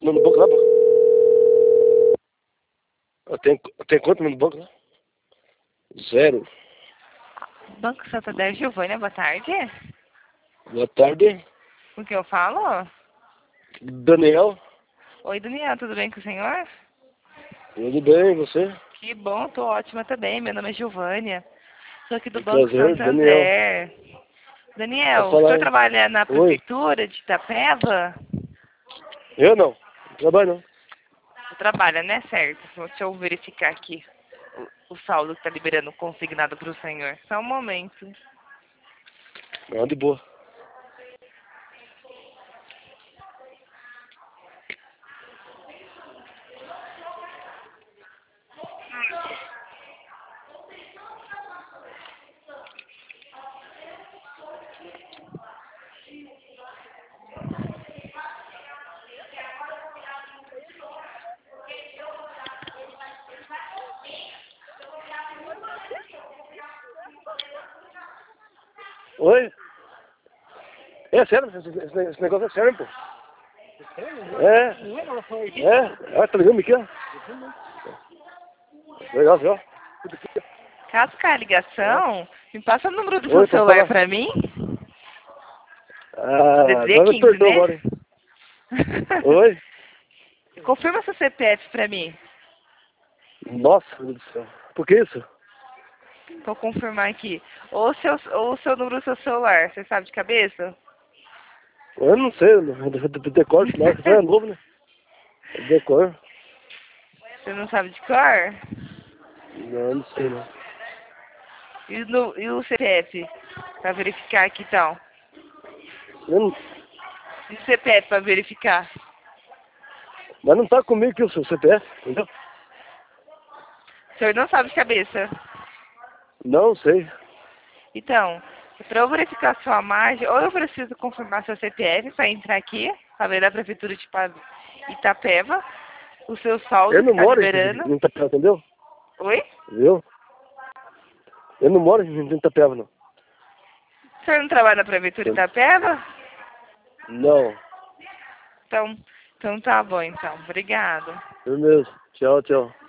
No banco lá, pô. Eu tenho quanto no banco lá? 0. Banco Santander, Giovânia, boa tarde. Boa tarde. Com quem eu falo? Daniel. Oi, Daniel, tudo bem com o senhor? Tudo bem, e você? Que bom, tô ótima também. Meu nome é Giovânia. Sou aqui do Banco Prazer, Daniel. Santander. Pode Daniel, o falar senhor aí. trabalha na Oi. prefeitura de Itapeva? Eu não. Não trabalho não. Trabalha, né? Certo. Deixa eu verificar aqui o saldo que tá liberando consignado pro senhor. Só um momento. Não, de boa. Oi? É sério, esse negócio é sério, pô. É. É, tá ligando aqui, ó. Legal, viu? Caso caia a ligação, me passa o número do seu Oi, pode celular falar. pra mim. Ah, DDD agora me 15, apertou né? agora, hein? Oi? Confirma seu CPF pra mim. Nossa, meu Deus do céu. Por que isso? Vou confirmar aqui. Ou o seu número do seu celular, você sabe de cabeça? Eu não sei, decor, lá, você é novo, né? Decor. Você não sabe de cor? Não, não sei, não. E o CPF? Pra verificar aqui então. Eu não. E o CPF pra verificar? Mas não tá comigo aqui o seu CPF, entendeu? O senhor não sabe de cabeça. Não sei. Então, para eu verificar sua margem, ou eu preciso confirmar seu CPF para entrar aqui, para ver da Prefeitura de Itapeva, o seu saldo Eu que não está moro liberando. em Itapeva, entendeu? Oi? Viu? Eu não moro em Itapeva, não. O senhor não trabalha na Prefeitura de Itapeva? Não. Então tá bom então. Obrigado. Eu mesmo. Tchau, tchau.